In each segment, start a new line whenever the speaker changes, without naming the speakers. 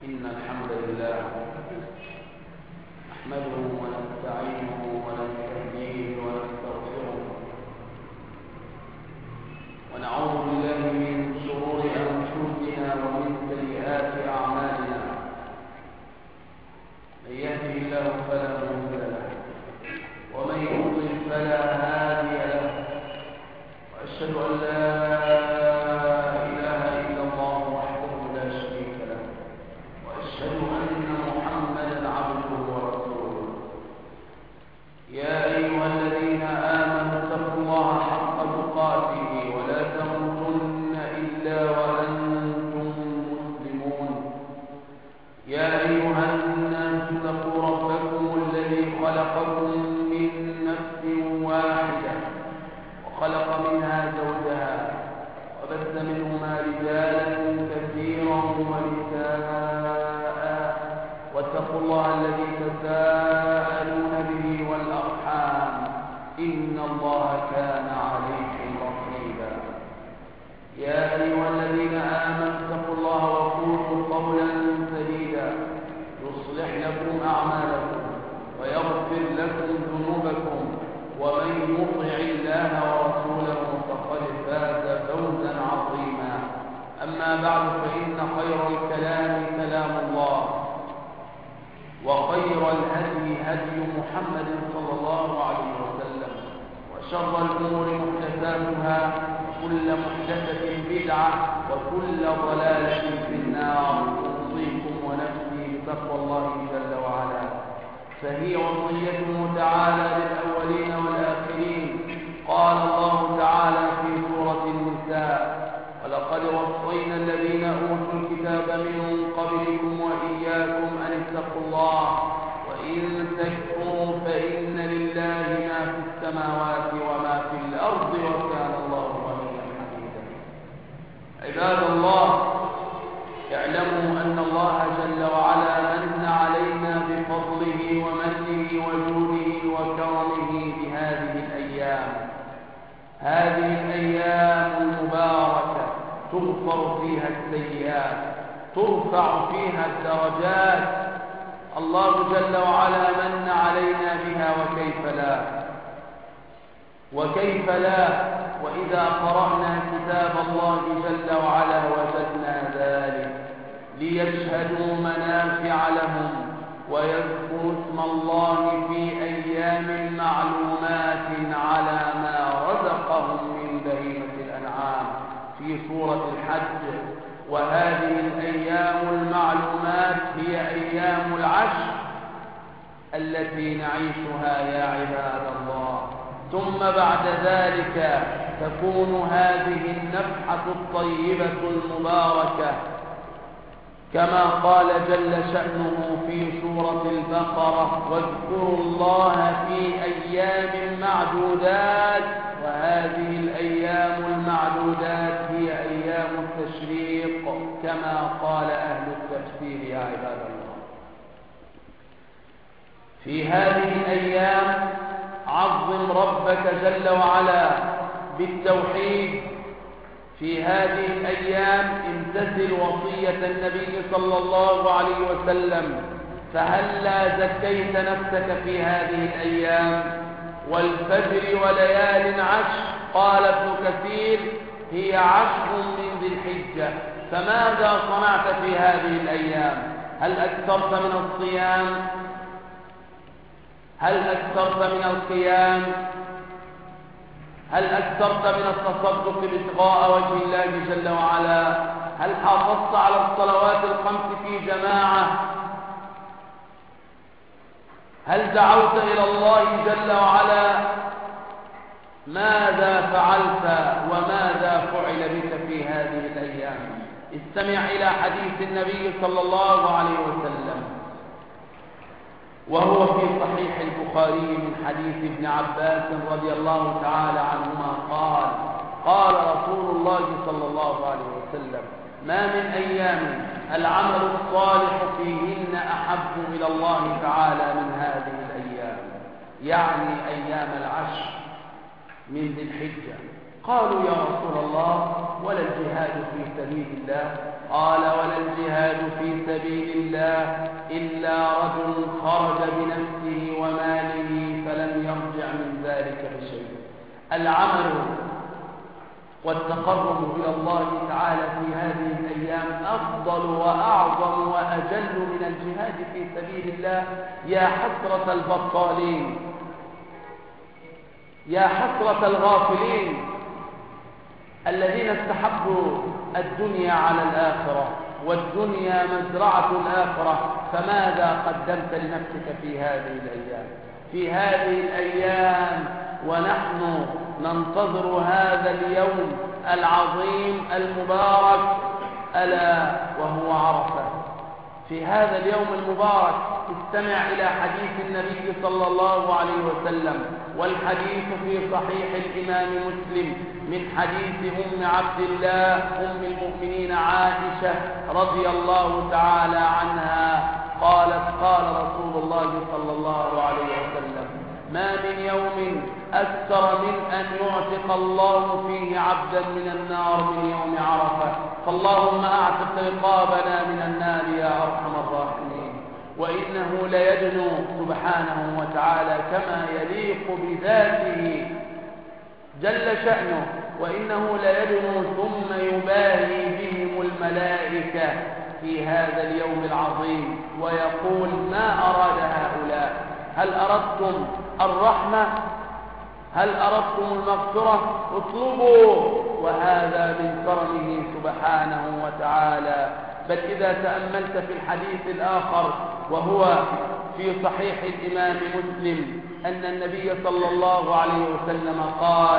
إن الحمد لله نحمده ونستعينه ونستهديه ونستغفره ونعوذ بالله من شرور أنفسنا ومن سيئات أعمالنا. من يهده الله فلا مضل له ومن يضلل فلا هادي له، وأشهد أن لا فهي وصيته تعالى للأولين والآخرين. قال الله تعالى في سورة النساء: ولقد وصينا الذين أوتوا الكتاب من قبلكم وإياكم أن اتقوا الله وإن تكفروا فإن لله ما في السماوات وما في الأرض وكان الله غنيا حميدا. عباد الله، اعلموا أن الله جل وعلا من علينا بفضله ومنه وجوده وكرمه بهذه الأيام. هذه الأيام المباركة تغفر فيها السيئات، ترفع فيها الدرجات. الله جل وعلا من علينا بها، وكيف لا وإذا قرأنا كتاب الله جل وعلا وجدنا ذلك ليشهدوا منافع لهم ويذكروا اسم الله في أيام معلومات على ما رزقهم من بهيمة الأنعام في سورة الحج. وهذه الأيام المعلومات هي أيام العشر التي نعيشها يا عباد الله. ثم بعد ذلك تكون هذه النفحة الطيبة المباركة كما قال جل شأنه في سورة البقرة: واذكروا الله في أيام معدودات. وهذه الأيام المعدودات هي أيام التشريق كما قال أهل التفسير يا عباد الله. في هذه الأيام عظم ربك جل وعلا بالتوحيد. في هذه الأيام امتثل وصية النبي صلى الله عليه وسلم. فهلا زكيت نفسك في هذه الأيام؟ والفجر وليال عشر. قال ابن كثير: هي عشر من ذي الحجة. فماذا صنعت في هذه الأيام؟ هل أكثرت من الصيام؟ هل أكثرت من القيام؟ هل أكثرت من التصدق ابتغاء وجه الله جل وعلا؟ هل حافظت على الصلوات الخمس في جماعة؟ هل دعوت إلى الله جل وعلا؟ ماذا فعلت وماذا فعل بك في هذه الأيام؟ استمع إلى حديث النبي صلى الله عليه وسلم، وهو في صحيح البخاري من حديث ابن عباس رضي الله تعالى عنهما قال: قال رسول الله صلى الله عليه وسلم: ما من أيام العمل الصالح فيهن أحب إلى الله تعالى من هذه الأيام، يعني أيام العشر من ذي الحجة. قالوا: يا رسول الله، ولا الجهاد في سبيل الله؟ قال: ولا الجهاد في سبيل الله إلا رجل خرج بنفسه وماله فلم يرجع من ذلك بشيء. العمل والتقرب إلى الله تعالى في هذه الأيام أفضل وأعظم وأجل من الجهاد في سبيل الله. يا حسرة البطالين، يا حسرة الغافلين الذين استحبوا الدنيا على الآخرة، والدنيا مزرعة الآخرة. فماذا قدمت لنفسك في هذه الأيام؟ في هذه الأيام ونحن ننتظر هذا اليوم العظيم المبارك، ألا وهو عرفة. في هذا اليوم المبارك استمع إلى حديث النبي صلى الله عليه وسلم، والحديث في صحيح الإمام مسلم من حديث أم عبد الله أم المؤمنين عائشة رضي الله تعالى عنها قالت: قال رسول الله صلى الله عليه وسلم: ما من يوم أكثر من أن يعتق الله فيه عبدا من النار من يوم عرفة، فاللهم أعتق رقابنا من النار يا أرحم الراحمين. وإنه ليدنو سبحانه وتعالى كما يليق بذاته جل شأنه، وإنه ليدنو ثم يباهي بهم الملائكة في هذا اليوم العظيم ويقول: ما أراد هؤلاء؟ هل أردتم الرحمة؟ هل أردتم المغفرة؟ اطلبوا. وهذا من كرمه سبحانه وتعالى. بل إذا تأملت في الحديث الآخر وهو في صحيح الإمام مسلم أن النبي صلى الله عليه وسلم قال: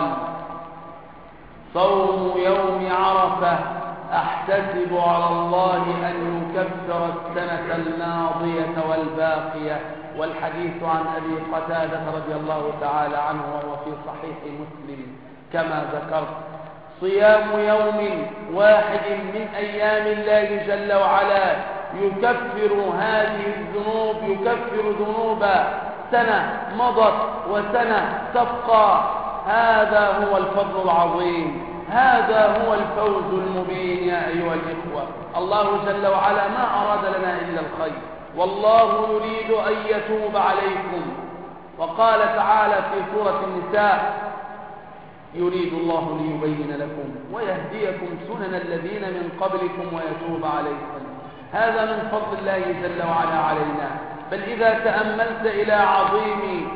صوم يوم عرفة أحتسب على الله أن يكفر السنة الماضية والباقية. والحديث عن أبي قتادة رضي الله تعالى عنه وهو في صحيح مسلم كما ذكرت. صيام يوم واحد من أيام الله جل وعلا يكفر هذه الذنوب، يكفر ذنوب سنة مضت وسنة تبقى. هذا هو الفضل العظيم، هذا هو الفوز المبين يا أيها الإخوة. الله جل وعلا ما أراد لنا إلا الخير، والله يريد أن يتوب عليكم. وقال تعالى في سورة النساء: يريد الله ليبين لكم ويهديكم سنن الذين من قبلكم ويتوب عليكم. هذا من فضل الله جل وعلا علينا. بل إذا تأملت إلى عظيم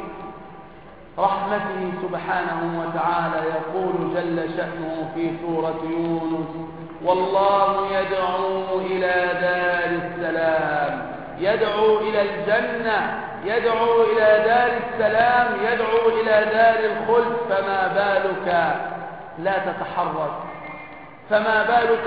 رحمته سبحانه وتعالى يقول جل شأنه في سورة يونس: والله يدعو إلى دار السلام، يدعو إلى الجنة، يدعو إلى دار السلام، يدعو إلى دار الخلد. فما بالك لا تتحرك؟ فما بالك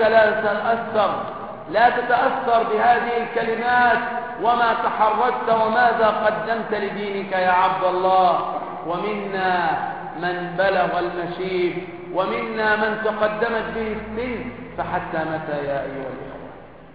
لا تتأثر بهذه الكلمات وما تحركت وماذا قدمت لدينك يا عبد الله؟ ومنا من بلغ المشيب، ومنا من تقدمت به السن، فحتى متى يا أيها الإخوة؟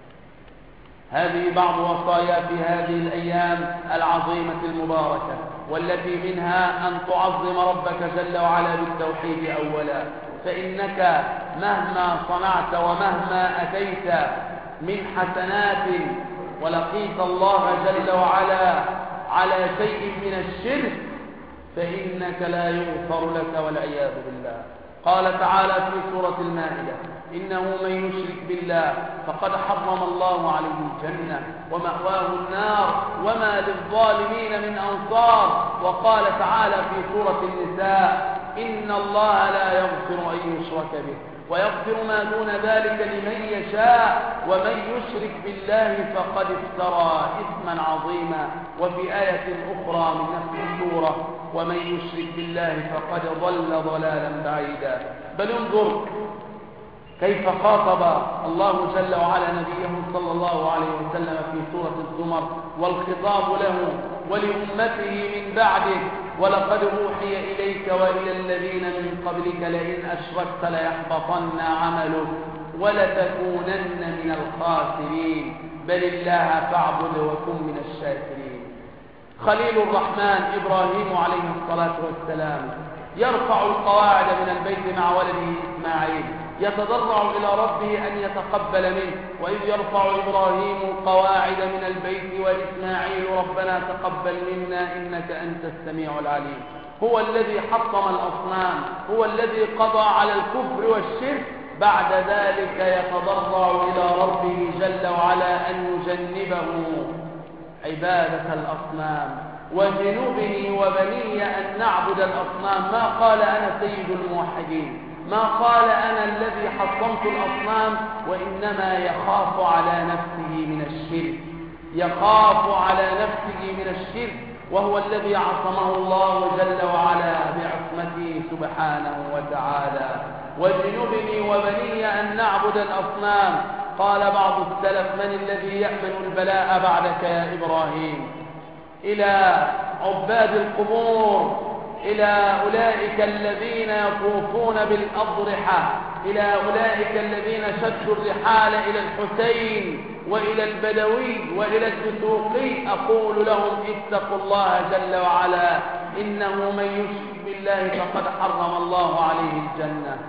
هذه بعض وصايا في هذه الأيام العظيمة المباركة، والتي منها أن تعظم ربك جل وعلا بالتوحيد أولا. فإنك مهما صنعت ومهما أتيت من حسنات ولقيت الله جل وعلا على شيء من الشرك فإنك لا يغفر لك والعياذ بالله. قال تعالى في سورة المائدة: إنه من يشرك بالله فقد حرم الله عليه الجنة ومأواه النار وما للظالمين من أنصار. وقال تعالى في سورة النساء: إن الله لا يغفر أن يشرك به ويغفر ما دون ذلك لمن يشاء ومن يشرك بالله فقد افترى إثما عظيما. وفي آية أخرى من نفس السورة: ومن يشرك بالله فقد ضل ضلالا بعيدا. بل انظر كيف خاطب الله جل وعلا نبيه صلى الله عليه وسلم في سورة الزمر، والخطاب له ولأمته من بعده: ولقد أوحي إليك وإلى الذين من قبلك لئن أشركت ليحبطن عملك ولتكونن من الخاسرين بل الله فاعبد وكن من الشاكرين. خليل الرحمن إبراهيم عليه الصلاة والسلام يرفع القواعد من البيت مع ولده إسماعيل، يتضرع إلى ربه أن يتقبل منه. وإذ يرفع إبراهيم القواعد من البيت وإسماعيل ربنا تقبل منا إنك أنت السميع العليم. هو الذي حطم الأصنام، هو الذي قضى على الكفر والشرك، بعد ذلك يتضرع إلى ربه جل وعلا أن يجنبه عبادة الأصنام. وجنوبني وبني أن نعبد الأصنام. ما قال أنا سيد الموحدين، ما قال أنا الذي حطمت الأصنام، وإنما يخاف على نفسه من الشرك، يخاف على نفسه من الشرك، وهو الذي عصمه الله جل وعلا بعصمته سبحانه وتعالى. وجنوبني وبني أن نعبد الأصنام. قال بعض السلف: من الذي يأمن البلاء بعدك يا إبراهيم؟ إلى عباد القبور، إلى أولئك الذين يطوفون بالأضرحة، إلى أولئك الذين شدوا الرحال إلى الحسين وإلى البدوي وإلى الدسوقي، أقول لهم: اتقوا الله جل وعلا، إنه من يشرك بالله فقد حرم الله عليه الجنة.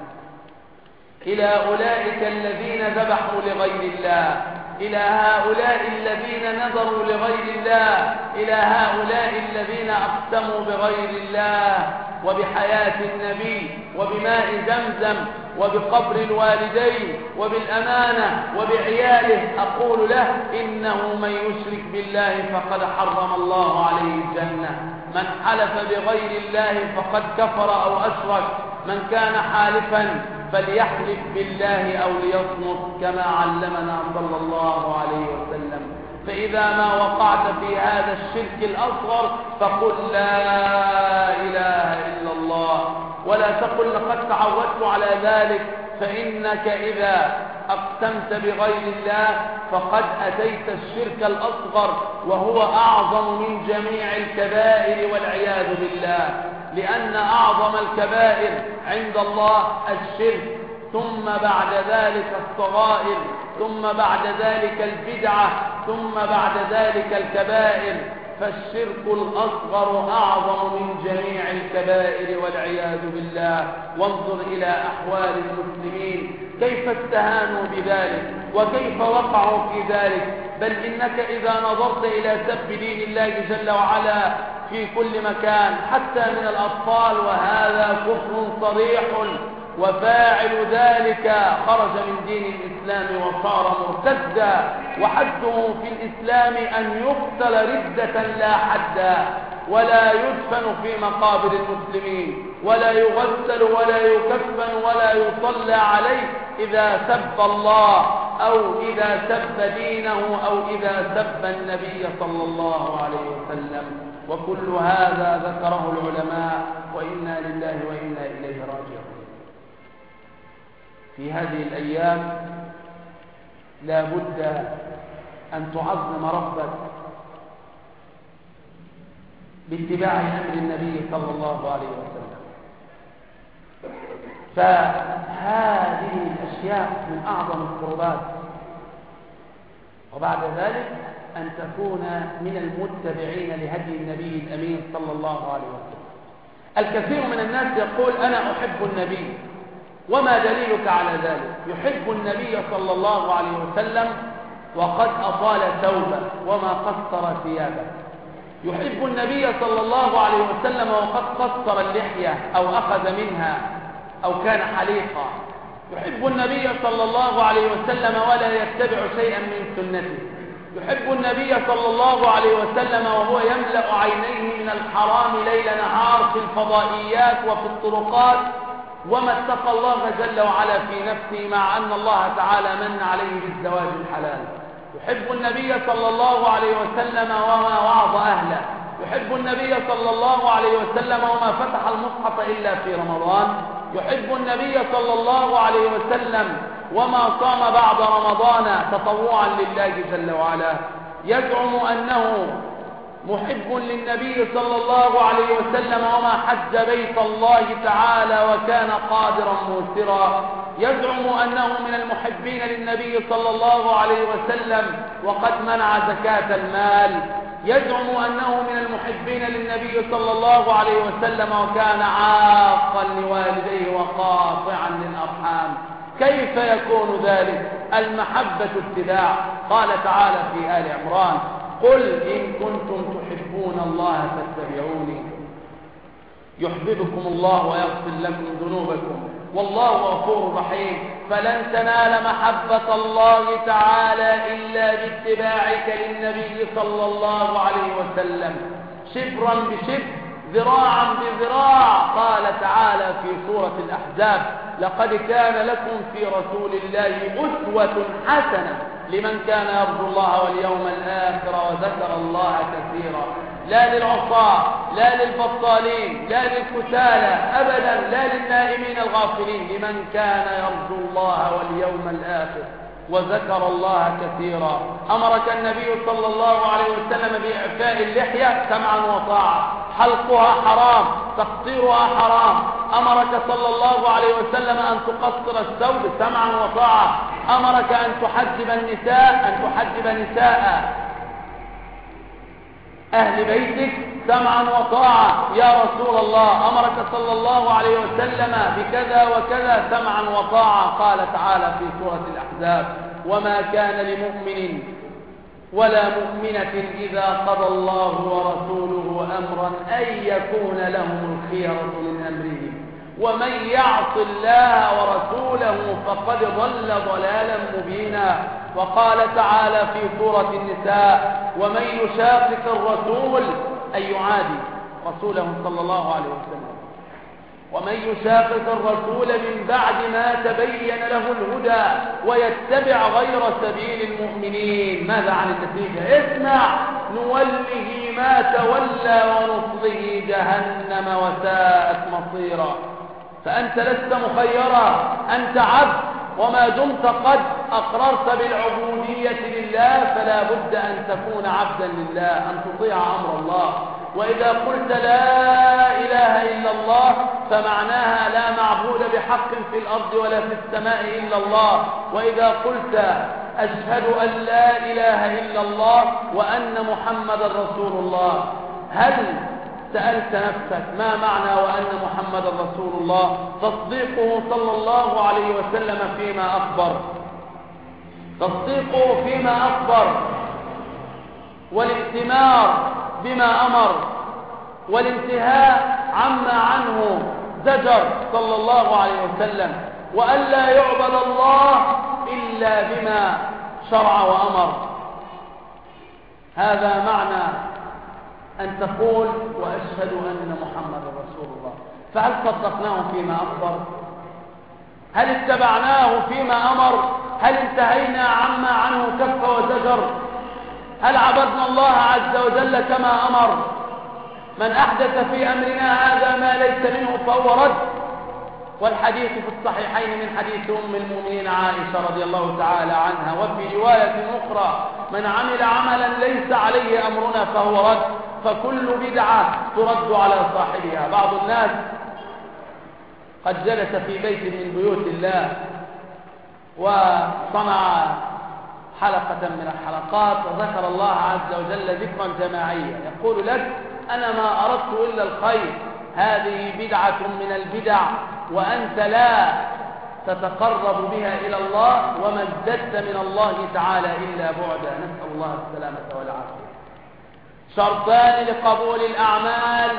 إلى أولئك الذين ذبحوا لغير الله، إلى هؤلاء الذين نذروا لغير الله، إلى هؤلاء الذين أقسموا بغير الله وبحياة النبي وبماء زمزم وبقبر الوالدين وبالأمانة وبعياله، أقول له: إنه من يشرك بالله فقد حرم الله عليه الجنة. من حلف بغير الله فقد كفر أو أشرك. من كان حالفا فليحلف بالله أو ليصمت، كما علمنا صلى الله عليه وسلم. فإذا ما وقعت في هذا الشرك الأصغر فقل: لا إله إلا الله، ولا تقل: لقد تعودت على ذلك، فإنك إذا أقسمت بغير الله فقد أتيت الشرك الأصغر، وهو أعظم من جميع الكبائر والعياذ بالله. لأن أعظم الكبائر عند الله الشرك، ثم بعد ذلك الصغائر، ثم بعد ذلك البدعة، ثم بعد ذلك الكبائر. فالشرك الأصغر أعظم من جميع الكبائر والعياذ بالله. وانظر إلى أحوال المسلمين كيف استهانوا بذلك وكيف وقعوا في ذلك. بل إنك إذا نظرت إلى سب دين الله جل وعلا في كل مكان حتى من الأطفال، وهذا كفر صريح، وفاعل ذلك خرج من دين الإسلام وصار مرتدا، وحده في الإسلام أن يقتل ردة لا حدا، ولا يدفن في مقابر المسلمين، ولا يغسل ولا يكفن ولا يصلى عليه إذا سب الله أو إذا سب دينه أو إذا سب النبي صلى الله عليه وسلم. وكل هذا ذكره العلماء، وإنا لله وإنا إليه راجعون. في هذه الأيام لا بد أن تعظم ربك باتباع أمر النبي صلى الله عليه وسلم. فهذه الأشياء من أعظم القربات. وبعد ذلك أن تكون من المتبعين لهدي النبي الأمين صلى الله عليه وسلم. الكثير من الناس يقول: أنا أحب النبي. وما دليلك على ذلك؟ يحب النبي صلى الله عليه وسلم وقد أطال ثوبه وما قصر ثيابه. يحب النبي صلى الله عليه وسلم وقد قصر اللحية أو أخذ منها أو كان حليقا. يحب النبي صلى الله عليه وسلم ولا يتبع شيئا من سنته. يحب النبي صلى الله عليه وسلم وهو يملأ عينيه من الحرام ليل نهار في الفضائيات وفي الطرقات، وما اتقى الله جل وعلا في نفسه، مع أن الله تعالى من عليه بالزواج الحلال. يحب النبي صلى الله عليه وسلم وما وعظ أهله. يحب النبي صلى الله عليه وسلم وما فتح المصحف إلا في رمضان. يحب النبي صلى الله عليه وسلم وما صام بعد رمضان تطوعا لله جل وعلا. يزعم أنه محب للنبي صلى الله عليه وسلم وما حج بيت الله تعالى وكان قادرا موسرا. يزعم أنه من المحبين للنبي صلى الله عليه وسلم وقد منع زكاة المال. يزعم أنه من المحبين للنبي صلى الله عليه وسلم وكان عاقا لوالديه وقاطعا للأرحام. كيف يكون ذلك؟ المحبة اتباع. قال تعالى في آل عمران: قل إن كنتم تحبون الله فاتبعوني يحببكم الله ويغفر لكم ذنوبكم والله غفور رحيم. فلن تنال محبة الله تعالى إلا باتباعك للنبي صلى الله عليه وسلم، شبرا بشبر، ذراعا بذراع. قال تعالى في سورة الأحزاب: لقد كان لكم في رسول الله أسوة حسنة لمن كان يرجو الله واليوم الآخر وذكر الله كثيرا. لا للعصاة، لا للبطالين، لا للكسالى أبدا، لا للنائمين الغافلين، لمن كان يرجو الله واليوم الآخر وذكر الله كثيرا. أمرك النبي صلى الله عليه وسلم بإعفاء اللحية سمعا وطاعة، حلقها حرام، تقصيرها حرام. أمرك صلى الله عليه وسلم أن تقصر الثوب سمعا وطاعة. أمرك أن تحجب نساء أهل بيتك سمعا وطاعة يا رسول الله. أمرك صلى الله عليه وسلم بكذا وكذا سمعا وطاعة. قال تعالى في سورة الأحزاب: وما كان لمؤمن ولا مؤمنة إذا قضى الله ورسوله أمرا أن يكون لهم الخيرة من أمرهم ومن يعص الله ورسوله فقد ضل ضلالا مبينا. وقال تعالى في سورة النساء: ومن يشاقق الرسول أي يعادي رسوله صلى الله عليه وسلم، ومن يشاقق الرسول من بعد ما تبين له الهدى ويتبع غير سبيل المؤمنين. ماذا عن النتيجة؟ اسمع: نوله ما تولى ونصله جهنم وساءت مصيرا. فأنت لست مخيرا، أنت عبد، وما دمت قد أقررت بالعبودية لله فلا بد أن تكون عبدا لله، أن تطيع أمر الله. وإذا قلت لا إله إلا الله فمعناها لا معبود بحق في الأرض ولا في السماء إلا الله. وإذا قلت أشهد أن لا إله إلا الله وأن محمدا رسول الله، هل سألت نفسك ما معنى وأن محمد رسول الله؟ تصديقه صلى الله عليه وسلم فيما أخبر، تصديقه فيما أخبر، والائتمار بما أمر، والانتهاء عما عنه زجر صلى الله عليه وسلم، وأن لا يعبد الله إلا بما شرع وأمر. هذا معنى أن تقول وأشهد أن محمد رسول الله. فهل صدقناه فيما أخبر؟ هل اتبعناه فيما أمر؟ هل انتهينا عما عنه كف وزجر؟ هل عبدنا الله عز وجل كما أمر؟ من أحدث في أمرنا هذا ما ليس منه فهو رد. والحديث في الصحيحين من حديث أم المؤمنين عائشة رضي الله تعالى عنها، وفي رواية أخرى: من عمل عملا ليس عليه أمرنا فهو رد. فكل بدعة ترد على صاحبها. بعض الناس قد جلس في بيت من بيوت الله وصنع حلقة من الحلقات وذكر الله عز وجل ذكرا جماعيا، يقول لك: أنا ما أردت إلا الخير، هذه بدعة من البدع وأنت لا تتقرب بها إلى الله وما ازددت من الله تعالى إلا بعدا. نسأل الله السلامة والعافية. شرطان لقبول الأعمال: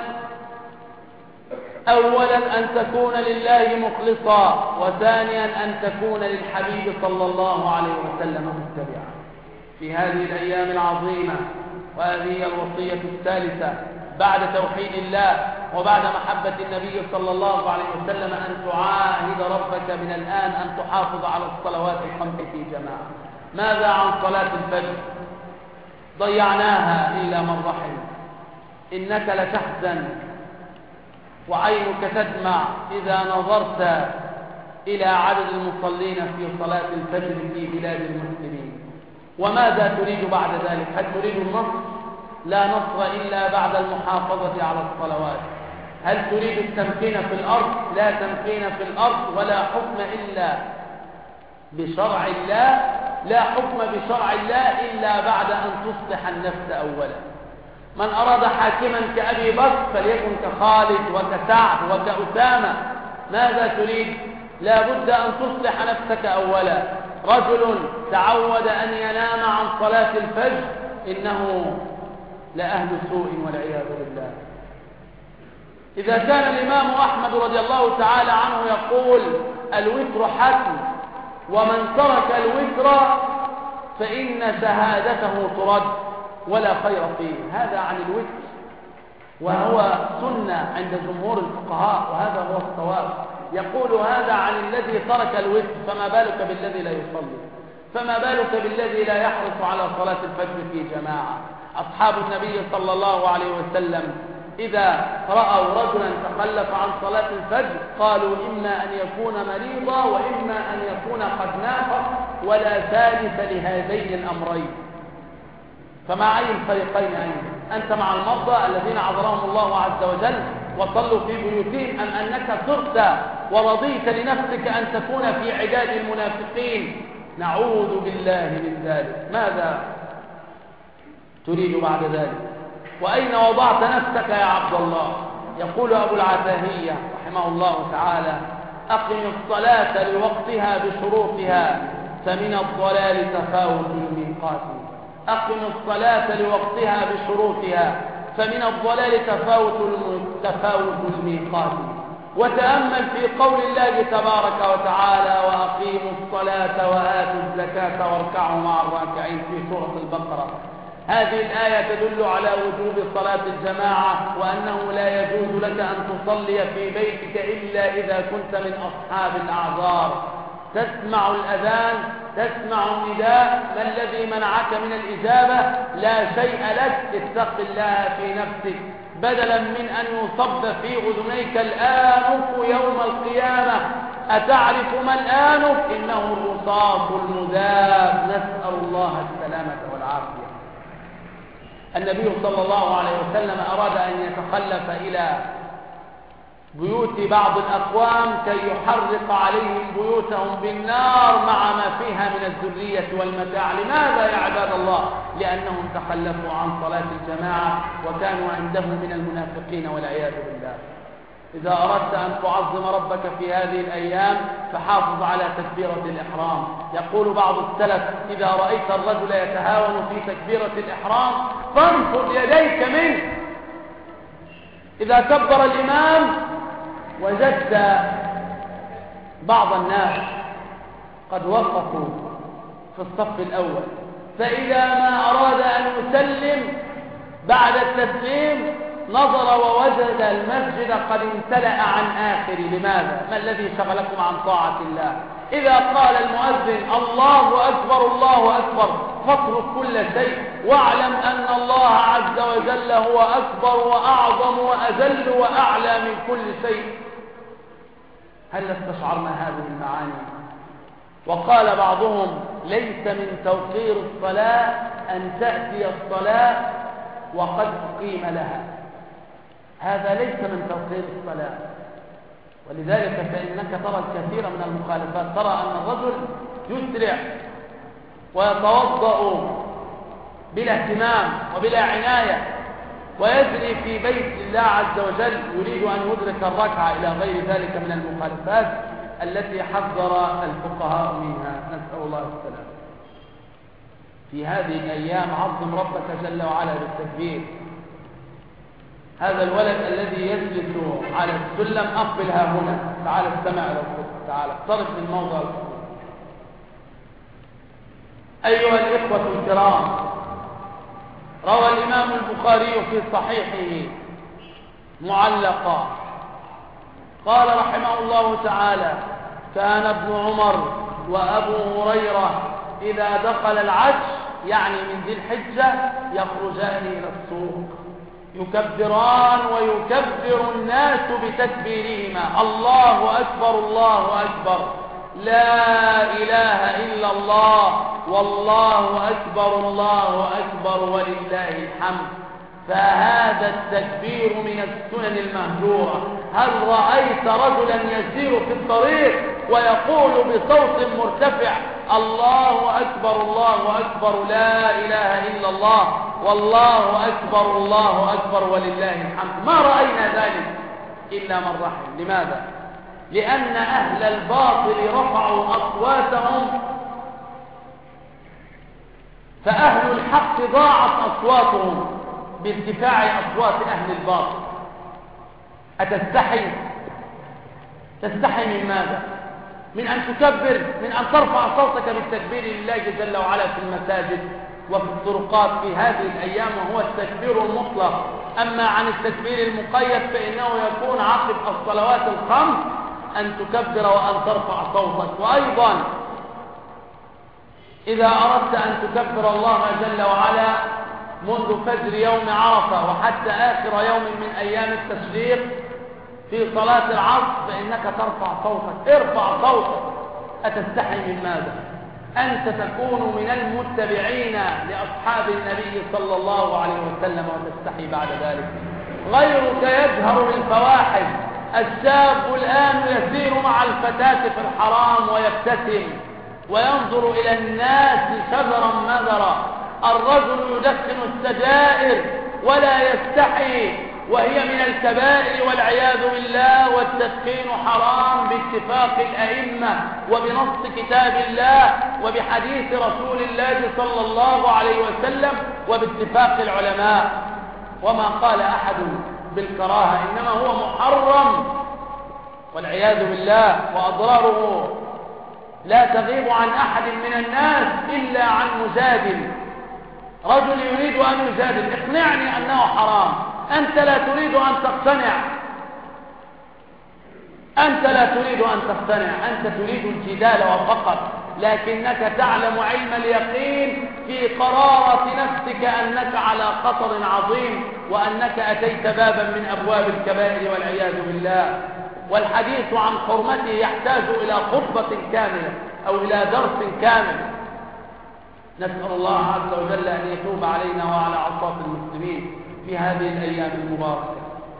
أولا أن تكون لله مخلصا، وثانيا أن تكون للحبيب صلى الله عليه وسلم متبعا. في هذه الأيام العظيمة، وهذه الوصية الثالثة بعد توحيد الله وبعد محبة النبي صلى الله عليه وسلم، أن تعاهد ربك من الآن أن تحافظ على الصلوات الخمس في جماعة. ماذا عن صلاة الفجر؟ ضيعناها إلا من رحم. إنك لتحزن وعينك تدمع إذا نظرت إلى عدد المصلين في صلاة الفجر في بلاد المسلمين. وماذا تريد بعد ذلك؟ هل تريد النصر؟ لا نصر إلا بعد المحافظة على الصلوات. هل تريد التمكين في الأرض؟ لا تمكين في الأرض ولا حكم إلا بشرع الله، لا حكم بشرع الله إلا بعد أن تصلح النفس أولا. من أراد حاكما كأبي بكر فليكن كخالد وكسعد وكأسامة. ماذا تريد؟ لا بد أن تصلح نفسك أولا. رجل تعود أن ينام عن صلاة الفجر إنه لأهل سوء والعياذ بالله. إذا كان الإمام أحمد رضي الله تعالى عنه يقول الوتر حتم، ومن ترك الوتر فإن شهادته ترد ولا خير فيه، هذا عن الوتر، وهو سنة عند جمهور الفقهاء، وهذا هو الصواب. يقول هذا عن الذي ترك الوتر، فما بالك بالذي لا يصلي؟ فما بالك بالذي لا يحرص على صلاة الفجر في جماعة؟ أصحاب النبي صلى الله عليه وسلم إذا رأوا رجلا تخلف عن صلاة الفجر قالوا إما أن يكون مريضا وإما أن يكون قد نافق، ولا ثالث لهذين الأمرين. فمع أي الفريقين أنت؟ أنت مع المرضى الذين عذرهم الله عز وجل وصلوا في بيوتهم، أم أنك صرت ورضيت لنفسك أن تكون في عداد المنافقين؟ نعوذ بالله من ذلك. ماذا تريد بعد ذلك؟ وأين وضعت نفسك يا عبد الله؟ يقول أبو العتاهية رحمه الله تعالى: أقم الصلاة لوقتها بشروطها فمن الضلال تفاوت الميقات. أقم الصلاة لوقتها بشروطها فمن الضلال تفاوت الميقات. وتأمل في قول الله تبارك وتعالى: وأقيموا الصلاة وآتوا الزكاة واركعوا مع الراكعين في سورة البقرة. هذه الآية تدل على وجوب صلاة الجماعة، وأنه لا يجوز لك أن تصلي في بيتك إلا إذا كنت من أصحاب الأعذار. تسمع الأذان، تسمع النداء، ما الذي منعك من الإجابة؟ لا شيء لك. اتق الله في نفسك، بدلا من أن يصب في أذنيك الآنف يوم القيامة. أتعرف ما الآنف؟ إنه الرصاص المذاب، نسأل الله السلامة والعافية. النبي صلى الله عليه وسلم أراد أن يتخلف إلى بيوت بعض الأقوام كي يحرق عليهم بيوتهم بالنار مع ما فيها من الذرية والمتاع. لماذا يا عباد الله؟ لأنهم تخلفوا عن صلاة الجماعة وكانوا عنده من المنافقين والعياذ بالله. إذا أردت أن تعظم ربك في هذه الأيام فحافظ على تكبيرة الإحرام. يقول بعض السلف: إذا رأيت الرجل يتهاون في تكبيرة الإحرام فانفض يديك منه. إذا كبر الإمام وجدت بعض الناس قد وقفوا في الصف الأول، فإذا ما أراد أن يسلم بعد التسليم نظر ووجد المسجد قد امتلأ عن آخر. لماذا؟ ما الذي شغلكم عن طاعة الله؟ إذا قال المؤذن الله أكبر الله أكبر فاترك كل شيء واعلم أن الله عز وجل هو أكبر وأعظم وأجل وأعلى من كل شيء. هل استشعرنا هذه المعاني؟ وقال بعضهم: ليس من توقير الصلاة أن تأتي الصلاة وقد أقيم لها. هذا ليس من توقير الصلاة. ولذلك فإنك ترى الكثير من المخالفات، ترى أن الرجل يسرع ويتوضأ بلا اهتمام وبلا عناية ويجري في بيت الله عز وجل يريد أن يدرك الركعة إلى غير ذلك من المخالفات التي حذر الفقهاء منها، نسأل الله السلامة. في هذه الأيام عظم ربك جل وعلا بالتكبير. هذا الولد الذي يجلس على السلم أقبل ها هنا، تعال استمع لو كنت، تعال اقترب من موضع الخطوة. أيها الإخوة الكرام، روى الإمام البخاري في صحيحه معلقا قال رحمه الله تعالى: كان ابن عمر وأبو هريرة إذا دخل العشر يعني من ذي الحجة يخرجان إلى السوق يكبران ويكبر الناس بتكبيرهما: الله أكبر الله أكبر، لا إله إلا الله، والله أكبر الله أكبر ولله الحمد. فهذا التكبير من السنن المهجورة. هل رأيت رجلا يسير في الطريق ويقول بصوت مرتفع: الله أكبر الله أكبر، لا إله إلا الله، والله أكبر الله أكبر ولله الحمد؟ ما رأينا ذلك إلا من رحم. لماذا؟ لأن أهل الباطل رفعوا أصواتهم، فأهل الحق ضاعت أصواتهم بارتفاع أصوات أهل الباطل. أتستحي؟ تستحي من ماذا؟ من أن تكبر، من أن ترفع صوتك بالتكبير لله جل وعلا في المساجد وفي الطرقات في هذه الأيام، وهو التكبير المطلق. أما عن التكبير المقيد فإنه يكون عقب الصلوات الخمس أن تكبر وأن ترفع صوتك. وأيضا إذا أردت أن تكبر الله جل وعلا منذ فجر يوم عرفة وحتى آخر يوم من أيام التشريق في صلاة العصر فإنك ترفع صوتك. ارفع صوتك. أتستحي من ماذا؟ أنت تكون من المتبعين لأصحاب النبي صلى الله عليه وسلم وتستحي بعد ذلك. غيرك يجهر بالفواحش. الشاب الآن يسير مع الفتاة في الحرام ويبتسم وينظر إلى الناس شذرا مذرا. الرجل يدخن السجائر ولا يستحي، وهي من الكبائر والعياذ بالله، والتدخين حرام باتفاق الأئمة وبنص كتاب الله وبحديث رسول الله صلى الله عليه وسلم وباتفاق العلماء. وما قال أحد بالكراهة، إنما هو محرم والعياذ بالله، وأضراره لا تغيب عن أحد من الناس إلا عن مجادل. رجل يريد أن يجادل، اقنعني أنه حرام. أنت لا تريد أن تقتنع، أنت لا تريد أن تقتنع، أنت تريد الجدال وفقط، لكنك تعلم علم اليقين في قرارة نفسك أنك على خطر عظيم، وأنك أتيت بابا من أبواب الكبائر والعياذ بالله. والحديث عن حرمته يحتاج إلى خطبة كاملة أو إلى درس كامل. نسأل الله عز وجل أن يتوب علينا وعلى عصاة المسلمين في هذه الأيام المباركة.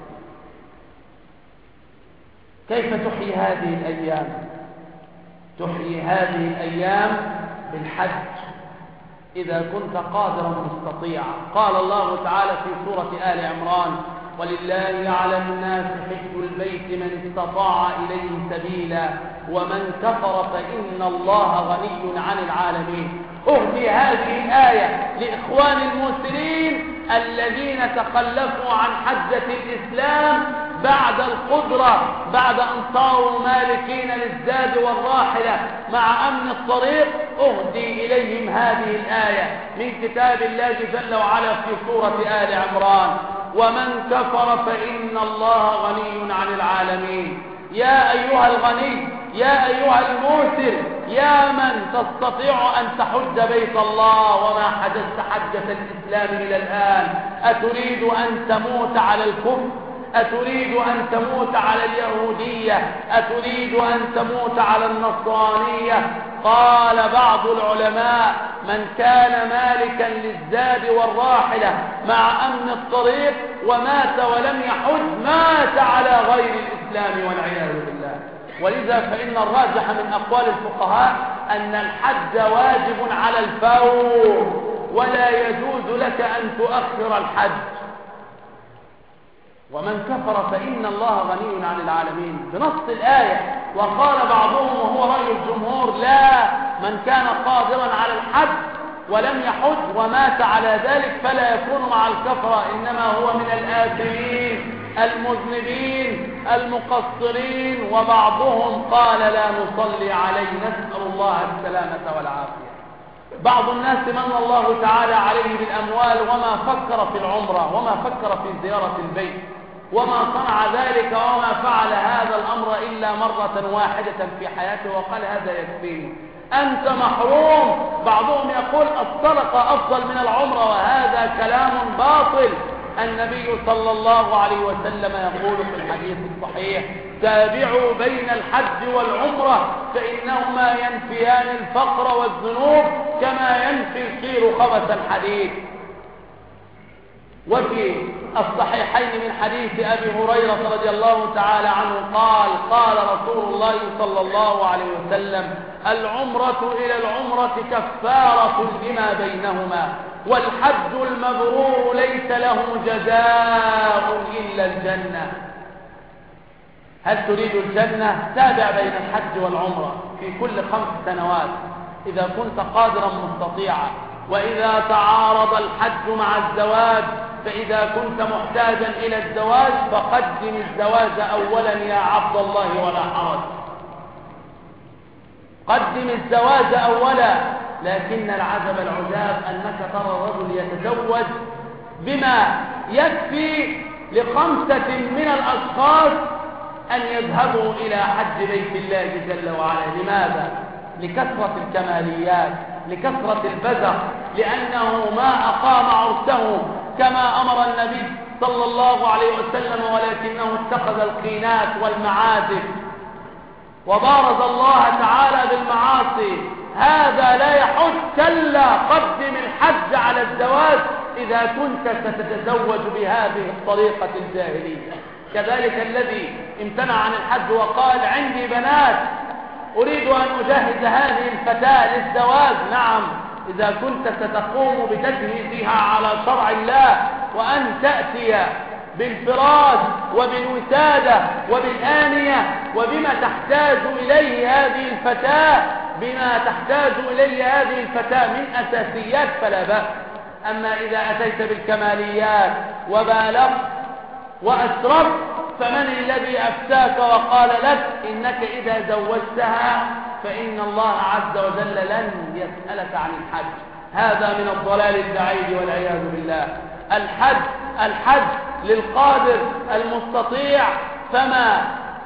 كيف تحيي هذه الأيام؟ تحيي هذه الأيام بالحج إذا كنت قادرا مستطيعا. قال الله تعالى في سورة آل عمران: ولله على الناس حج البيت من استطاع إليه سبيلا ومن كفر فإن الله غني عن العالمين. أهدي هذه الآية لإخوان المسلمين الذين تخلفوا عن حجة الإسلام بعد القدرة، بعد أن صاروا مالكين للزاد والراحلة مع أمن الطريق. أهدي إليهم هذه الآية من كتاب الله جل وعلا في سورة آل عمران: ومن كفر فإن الله غني عن العالمين. يا أيها الغني، يا أيها الموسر، يا من تستطيع أن تحج بيت الله وما حجزت حجة الإسلام إلى الآن، أتريد أن تموت على الكفر؟ أتريد أن تموت على اليهودية؟ أتريد أن تموت على النصرانية؟ قال بعض العلماء: من كان مالكا للزاد والراحلة مع أمن الطريق ومات ولم يحج مات على غير الإسلام والعياذ بالله. ولذا فإن الراجح من أقوال الفقهاء أن الحج واجب على الفور، ولا يجوز لك أن تؤخر الحج. ومن كفر فإن الله غني عن العالمين بنص الآية. وقال بعضهم وهو رأي الجمهور: لا، من كان قادرا على الحج ولم يحج ومات على ذلك فلا يكون مع الكفرة، إنما هو من الآثمين المذنبين المقصرين. وبعضهم قال: لا نصلي عليه، نسأل الله السلامة والعافية. بعض الناس من الله تعالى عليه بالأموال وما فكر في العمرة وما فكر في زيارة البيت وما صنع ذلك وما فعل هذا الأمر إلا مرة واحدة في حياته وقال: هذا يكفيني. أنت محروم. بعضهم يقول الصدقة أفضل من العمرة، وهذا كلام باطل. النبي صلى الله عليه وسلم يقول في الحديث الصحيح: تابعوا بين الحج والعمرة فإنهما ينفيان الفقر والذنوب كما ينفي القير خبث الحديد. وفي الصحيحين من حديث أبي هريرة رضي الله تعالى عنه قال: قال رسول الله صلى الله عليه وسلم: العمرة إلى العمرة كفارة لما بينهما، والحج المبرور ليس له جزاء إلا الجنة. هل تريد الجنة؟ تابع بين الحج والعمرة في كل 5 سنوات إذا كنت قادرا مستطيعا. وإذا تعارض الحج مع الزواج، فإذا كنت محتاجا إلى الزواج فقدم الزواج أولا يا عبد الله ولا حرج، قدم الزواج أولا. لكن العجب العجاب أنك ترى الرجل يتزوج بما يكفي ل5 من الأشخاص أن يذهبوا إلى حج بيت الله جل وعلا. لماذا؟ لكثرة الكماليات، لكثرة البذخ، لأنه ما أقام عرسه كما أمر النبي صلى الله عليه وسلم، ولكنه اتخذ القينات والمعازف وبارز الله تعالى بالمعاصي. هذا لا يحج، كلا قدم الحج على الزواج إذا كنت ستتزوج بهذه الطريقة الجاهلية. كذلك الذي امتنع عن الحج وقال عندي بنات أريد أن أجهز هذه الفتاة للزواج، نعم، إذا كنت ستقوم بتجهيزها على شرع الله وأن تأتي بالفراش وبالوسادة وبالآنية وبما تحتاج إليه هذه الفتاة، بما تحتاج إليه هذه الفتاة من أساسيات فلا بأس. أما إذا أتيت بالكماليات وبالغت وأسرفت فمن الذي أفتاك وقال لك إنك إذا زوجتها فإن الله عز وجل لن يسألك عن الحج؟ هذا من الضلال البعيد والعياذ بالله. الحج للقادر المستطيع، فما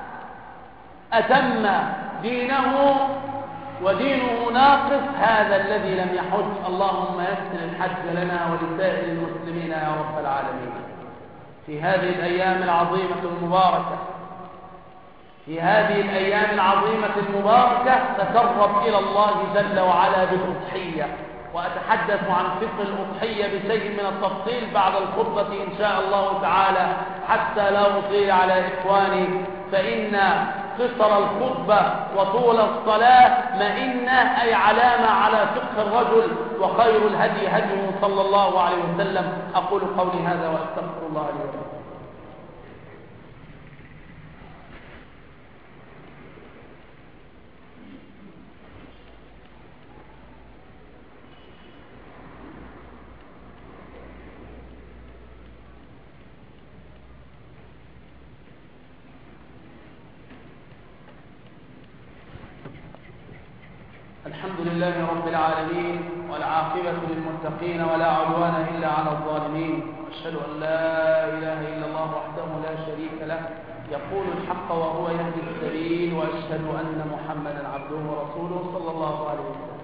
أتم دينه ودينه ناقص هذا الذي لم يحج. اللهم يسر الحج لنا ولسائر المسلمين يا رب العالمين. في هذه الأيام العظيمة المباركة، في هذه الأيام العظيمة المباركة تقرب إلى الله جل وعلا بالأضحية، وأتحدث عن فقه الأضحية بشيء من التفصيل بعد الخطبة إن شاء الله تعالى حتى لا أطيل على إخواني، فإن قصر الخطبة وطول الصلاة مئنة، أي علامة على فقه الرجل، وخير الهدي هديه صلى الله عليه وسلم. أقول قولي هذا وأستغفر الله لي ولكم. الحمد لله رب العالمين، والعاقبة للمتقين، ولا عدوان إلا على الظالمين، وأشهد أن لا إله إلا الله وحده لا شريك له يقول الحق وهو يهدي السبيل، وأشهد أن محمدا عبده ورسوله صلى الله عليه وسلم.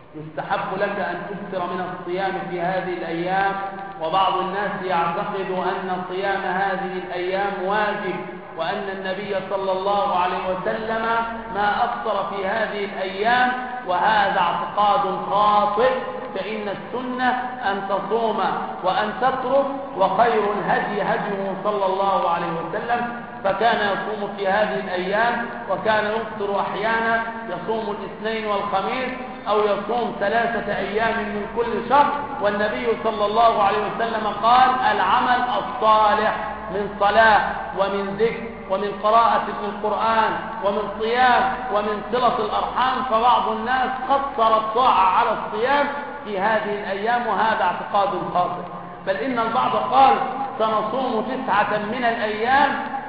يستحب لك أن تكثر من الصيام في هذه الأيام، وبعض الناس يعتقد أن صيام هذه الأيام واجب، وأن النبي صلى الله عليه وسلم ما أفطر في هذه الأيام، وهذا اعتقاد خاطئ. فإن السنة أن تصوم وأن تترك، وخير الهدي هديه صلى الله عليه وسلم، فكان يصوم في هذه الأيام، وكان يفطر أحيانا، يصوم الاثنين والخميس، أو يصوم 3 أيام من كل شهر. والنبي صلى الله عليه وسلم قال العمل الصالح من صلاة ومن ذكر ومن قراءة القرآن ومن صيام ومن صلة الأرحام. فبعض الناس قصر الطاعة على الصيام في هذه الأيام، وهذا اعتقاد خاطئ. بل إن البعض قال سنصوم 9 من الأيام،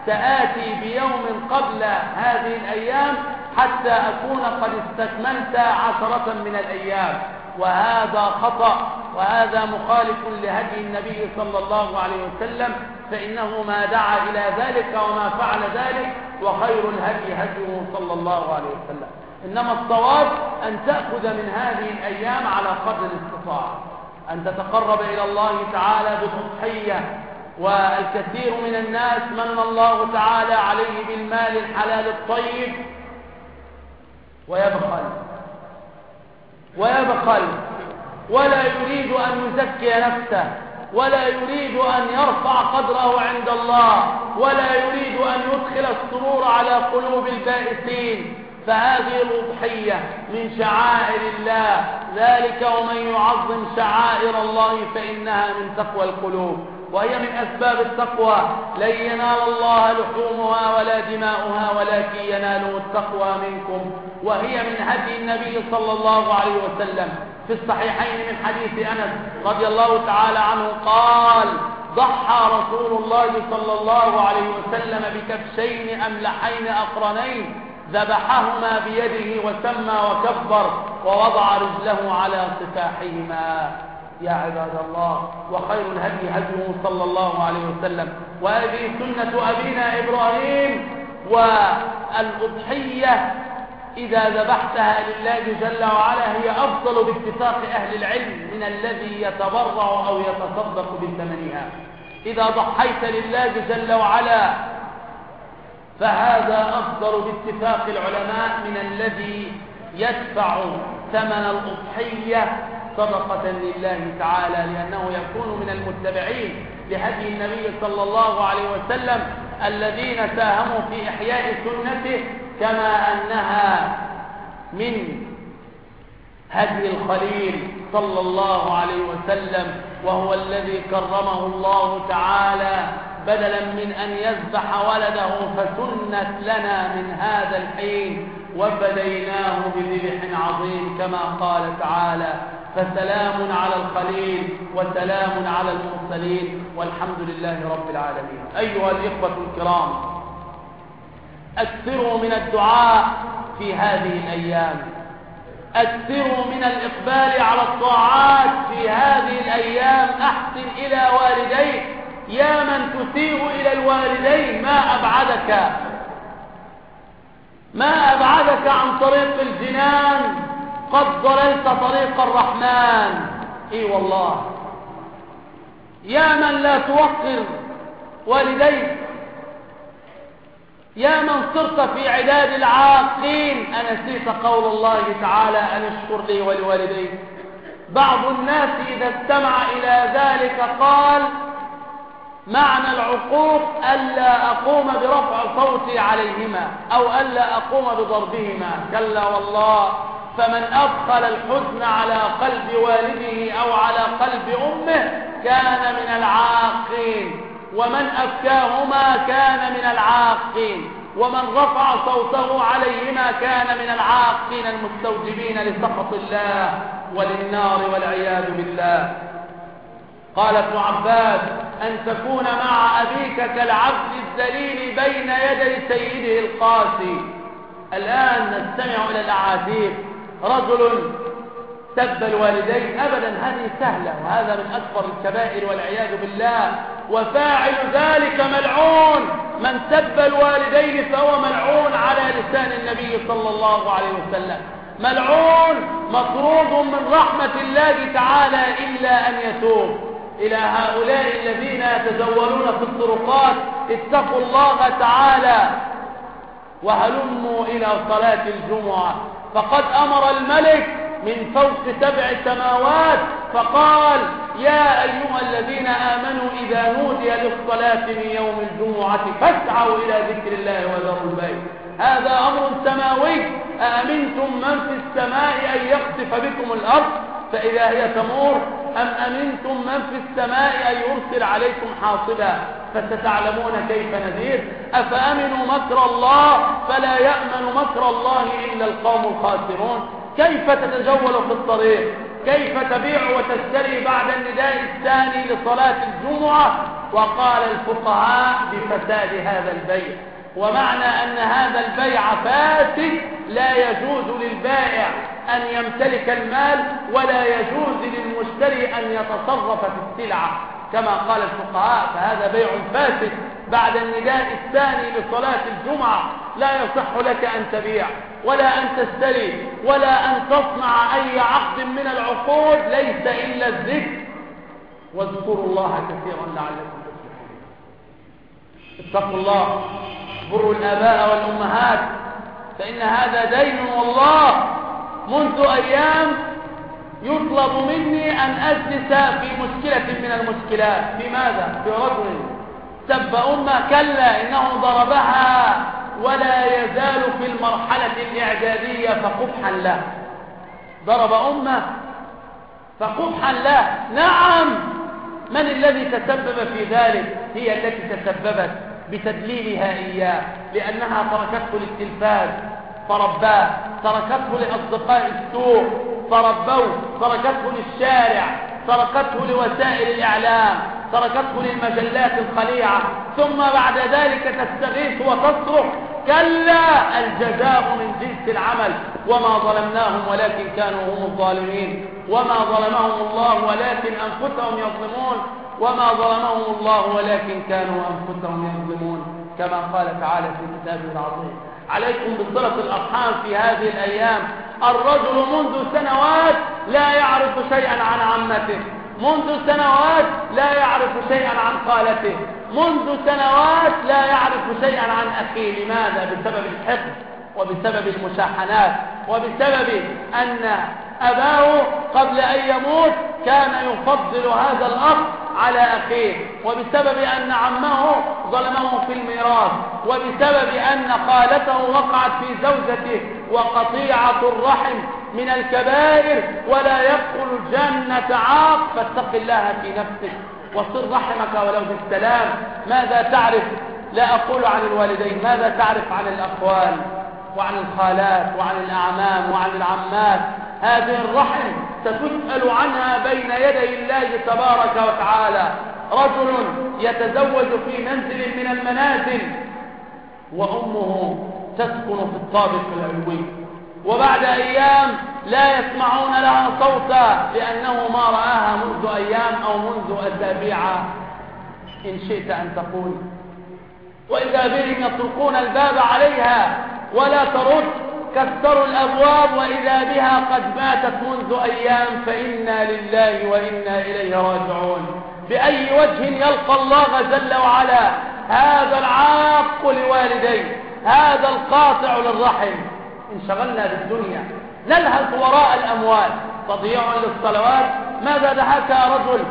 سآتي بيوم قبل هذه الأيام حتى أكون قد استكملت 10 من الأيام، وهذا خطأ، وهذا مخالف لهدي النبي صلى الله عليه وسلم، فإنه ما دعا إلى ذلك وما فعل ذلك، وخير الهدي هديه صلى الله عليه وسلم. إنما الصواب أن تأخذ من هذه الأيام على قدر الاستطاعة، أن تتقرب إلى الله تعالى بالأضحية. والكثير من الناس من الله تعالى عليه بالمال الحلال الطيب ويبخل ولا يريد أن يزكي نفسه، ولا يريد أن يرفع قدره عند الله، ولا يريد أن يدخل السرور على قلوب البائسين. فهذه الأضحية من شعائر الله، ذلك ومن يعظم شعائر الله فإنها من تقوى القلوب. وهي من أسباب التقوى. لن ينال الله لحومها ولا دماؤها ولكن يناله التقوى منكم. وهي من هدي النبي صلى الله عليه وسلم في الصحيحين من حديث أنس رضي الله تعالى عنه قال: ضحى رسول الله صلى الله عليه وسلم بكبشين أملحين أقرنين ذبحهما بيده وسمى وكبر ووضع رجله على صفاحهما. يا عباد الله، وخير الهدي هديه صلى الله عليه وسلم، وهذه سنة أبينا إبراهيم. والأضحية إذا ذبحتها لله جل وعلا هي أفضل باتفاق أهل العلم من الذي يتبرع أو يتصدق بثمنها. إذا ضحيت لله جل وعلا فهذا أفضل باتفاق العلماء من الذي يدفع ثمن الأضحية صدقة لله تعالى، لأنه يكون من المتبعين لهدي النبي صلى الله عليه وسلم الذين ساهموا في إحياء سنته، كما أنها من هدي الخليل صلى الله عليه وسلم، وهو الذي كرمه الله تعالى بدلا من أن يذبح ولده فسنت لنا من هذا الحين وفديناه بذبح عظيم، كما قال تعالى: فسلام على الخليل وسلام على المرسلين والحمد لله رب العالمين. أيها الإخوة الكرام، أكثروا من الدعاء في هذه الأيام، أكثروا من الإقبال على الطاعات في هذه الأيام. أحسن إلى والديك، يا من تسيء إلى الوالدين، ما أبعدك عن طريق الجنان، قد ضللت طريق الرحمن. إي والله، يا من لا توقر والديك، يا من صرت في عداد العاقين، أنسيت قول الله تعالى: أن اشكر لي ولوالديك. بعض الناس إذا استمع إلى ذلك قال: معنى العقوق ألا أقوم برفع صوتي عليهما أو ألا أقوم بضربهما. كلا والله، فمن أدخل الحزن على قلب والده أو على قلب أمه كان من العاقين، ومن أبكاهما كان من العاقين، ومن رفع صوته عليهما كان من العاقين المستوجبين لسخط الله وللنار والعياذ بالله. قال ابن عباس: أن تكون مع أبيك كالعبد الذليل بين يدي سيده القاسي. الآن نستمع إلى الأعاجيب، رجل سب الوالدين. أبدا، هذه سهلة، وهذا من أكبر الكبائر والعياذ بالله، وفاعل ذلك ملعون. من سب الوالدين فهو ملعون على لسان النبي صلى الله عليه وسلم، ملعون مطرود من رحمة الله تعالى إلا أن يتوب. إلى هؤلاء الذين يتزولون في الطرقات: اتقوا الله تعالى وهلموا إلى صلاة الجمعة، فقد أمر الملك من فوق 7 سماوات فقال: يا أيها الذين آمنوا إذا نودي للصلاة من يوم الجمعة فاسعوا إلى ذكر الله وذروا البيع. هذا أمر سماوي. أأمنتم من في السماء أن يخسف بكم الأرض فإذا هي تمور، أم أمنتم من في السماء أن يرسل عليكم حاصبا فستعلمون كيف نذير. أفأمنوا مكر الله فلا يأمن مكر الله إلا القوم الخاسرون. كيف تتجول في الطريق؟ كيف تبيع وتشتري بعد النداء الثاني لصلاة الجمعة؟ وقال الفقهاء بفساد هذا البيع. ومعنى أن هذا البيع فاسد لا يجوز للبائع أن يمتلك المال، ولا يجوز للمشتري أن يتصرف في السلعة كما قال الفقهاء، فهذا بيع فاسد. بعد النداء الثاني لصلاة الجمعة لا يصح لك أن تبيع ولا أن تشتري ولا أن تصنع أي عقد من العقود، ليس إلا الذكر. واذكروا الله كثيرا لعلكم تفلحون. اتقوا الله، بروا الآباء والأمهات، فإن هذا دين والله. منذ أيام يطلب مني أن أجلس في مشكلة من المشكلات. في ماذا؟ في رجل سب أمه، كلا إنه ضربها ولا يزال في المرحلة الإعدادية فقبحا له. ضرب أمه فقبحا له. نعم، من الذي تسبب في ذلك؟ هي التي تسببت بتدليلها إياه، لأنها تركته للتلفاز فرباه، تركته لأصدقاء السوء فربوه، تركته للشارع، تركته لوسائل الإعلام، تركته للمجلات الخليعة، ثم بعد ذلك تستغيث وتصرخ كلا الجزاء من جنس العمل. وما ظلمناهم ولكن كانوا هم الظالمين، وما ظلمهم الله ولكن أنفسهم يظلمون، وما ظلمهم الله ولكن كانوا أنفسهم يظلمون، كما قال تعالى في كتابه العظيم. عليكم بصلة الأرحام في هذه الأيام. الرجل منذ سنوات لا يعرف شيئا عن عمته، منذ سنوات لا يعرف شيئا عن خالته، منذ سنوات لا يعرف شيئا عن أخيه. لماذا؟ بسبب الحقد، وبسبب المشاحنات، وبسبب أن أباه قبل أن يموت كان يفضل هذا الأخ على أخيه، وبسبب أن عمه ظلمه في الميراث، وبسبب أن خالته وقعت في زوجته، وقطيعة الرحم من الكبائر ولا يدخل الجنة عاق. فاتق الله في نفسك وصل رحمك ولو بالسلام. ماذا تعرف؟ لا أقول عن الوالدين، ماذا تعرف عن الأخوال وعن الخالات وعن الأعمام وعن العمات؟ هذه الرحم ستسأل عنها بين يدي الله تبارك وتعالى. رجل يتزوج في منزل من المنازل وأمه تسكن في الطابق العلوي، وبعد أيام لا يسمعون لها صوتا لأنه ما رآها منذ أيام أو منذ أسابيع إن شئت أن تقول، وإذا بهم يطرقون الباب عليها ولا ترد، كسروا الأبواب وإذا بها قد ماتت منذ أيام، فإنا لله وإنا إليه راجعون. بأي وجه يلقى الله جل وعلا هذا العاق لوالديه، هذا القاطع للرحم؟ انشغلنا بالدنيا، نلهث وراء الأموال، تضييع للصلوات. ماذا دعاك يا رجل؟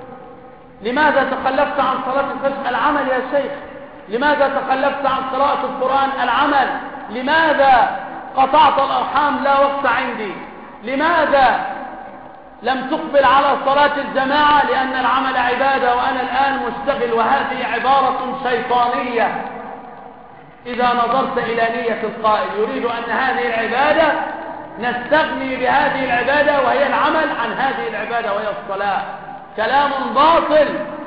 لماذا تخلفت عن صلاة الفجر؟ العمل يا شيخ. لماذا تخلفت عن قراءة القرآن؟ العمل. لماذا قطعت الأرحام؟ لا وقت عندي. لماذا لم تقبل على صلاة الجماعة؟ لأن العمل عبادة وأنا الآن مشتغل. وهذه عبارة شيطانية إذا نظرت إلى نية القائل، يريد أن هذه العبادة نستغني بهذه العبادة وهي العمل عن هذه العبادة وهي الصلاة. كلام باطل.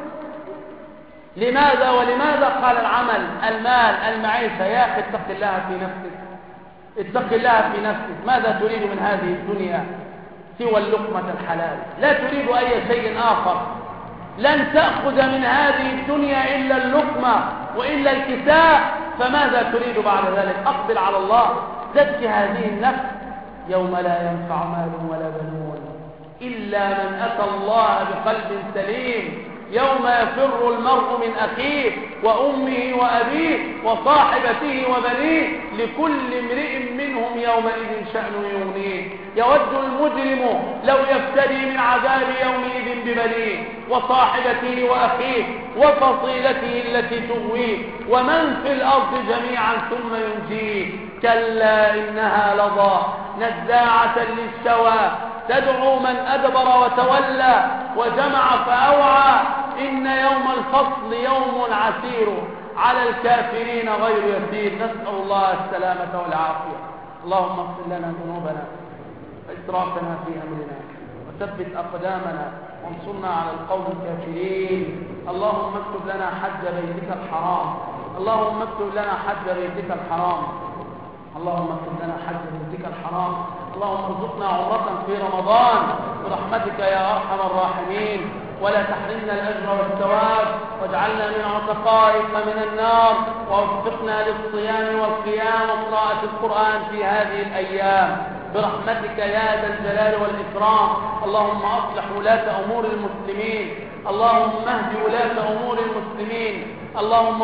لماذا ولماذا؟ قال العمل، المال، المعيشة. يا أخي اتق الله في نفسك، اتق الله في نفسك. ماذا تريد من هذه الدنيا سوى اللقمة الحلال؟ لا تريد أي شيء آخر. لن تأخذ من هذه الدنيا إلا اللقمة وإلا الكساء، فماذا تريد بعد ذلك؟ أقبل على الله، زكي هذه النفس. يوم لا ينفع مال ولا بنون إلا من أتى الله بقلب سليم. يوم يفر المرء من أخيه وأمه وأبيه وصاحبته وبنيه، لكل امرئ منهم يومئذ شأن يغنيه. يود المجرم لو يفتدي من عذاب يومئذ ببنيه وصاحبته وأخيه وفصيلته التي تغويه ومن في الأرض جميعا ثم ينجيه. كلا إنها لظى نزاعة للشوى تدعو من أدبر وتولى وجمع فأوعى. إن يوم الفصل يوم عسير على الكافرين غير يسير. نسأل الله السلامة والعافية. اللهم اغفر لنا ذنوبنا وإسرافنا في أمرنا وثبت أقدامنا وانصرنا على القوم الكافرين. اللهم اكتب لنا حج بيتك الحرام، اللهم اكتب لنا حج بيتك الحرام، اللهم اكتب لنا حج بيتك الحرام. اللهم ارزقنا عمرة في رمضان برحمتك يا أرحم الراحمين، ولا تحرمنا الأجر والثواب، واجعلنا من عتقائك من النار، ووفقنا للصيام والقيام وقراءة القرآن في هذه الأيام برحمتك يا ذا الجلال والإكرام. اللهم أصلح ولاة أمور المسلمين، اللهم اهد ولاة أمور المسلمين، اللهم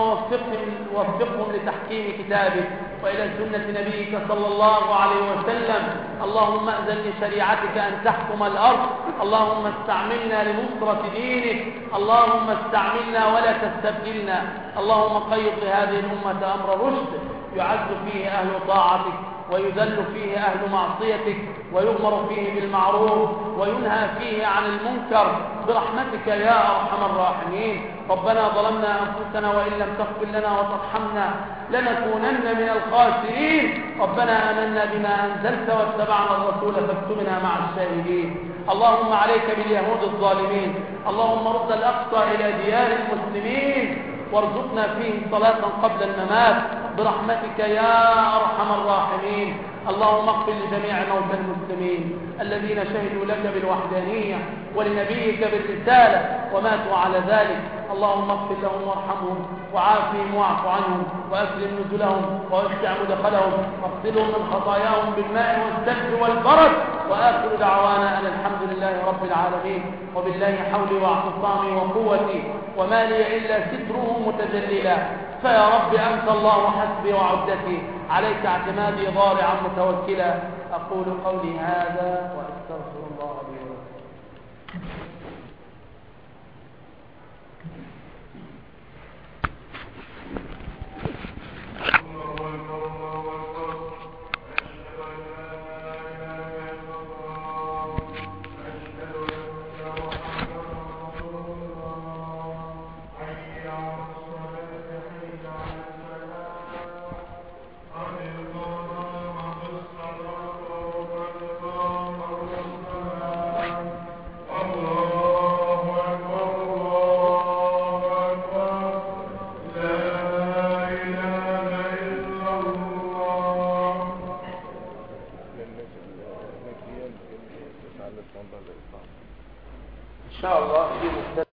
وفقهم لتحكيم كتابك وإلى سنة نبيك صلى الله عليه وسلم. اللهم أذن لشريعتك أن تحكم الأرض، اللهم استعملنا لنصرة دينك، اللهم استعملنا ولا تستبدلنا. اللهم قيض لهذه الأمة أمر رشد يعز فيه أهل طاعتك ويذل فيه أهل معصيتك ويؤمر فيه بالمعروف وينهى فيه عن المنكر برحمتك يا أرحم الراحمين. ربنا ظلمنا أنفسنا وإن لم تغفر لنا وترحمنا لنكونن من الخاسرين. ربنا آمنا بما أنزلت واتبعنا الرسول فاكتبنا مع الشاهدين. اللهم عليك باليهود الظالمين، اللهم رد الأقصى إلى ديار المسلمين وارزقنا فيه صلاة قبل الممات برحمتك يا أرحم الراحمين. اللهم اغفر لجميع موتى المسلمين الذين شهدوا لك بالوحدانية ولنبيك بالرسالة وماتوا على ذلك. اللهم اغفر لهم وارحمهم وعافهم واعف عنهم وأكرم نزلهم ووسع مدخلهم واغسلهم من خطاياهم بالماء والثلج والبرد. وآخر دعوانا أن الحمد لله رب العالمين. وبالله حولي واعتصامي وقوتي وما لي إلا ستره متجللا. فيا رب أنت الله حسبي وعدتي، عليك اعتمادي ضارعا متوكلا. أقول قولي هذا وأستغفر الله لي ولكم. إن شاء الله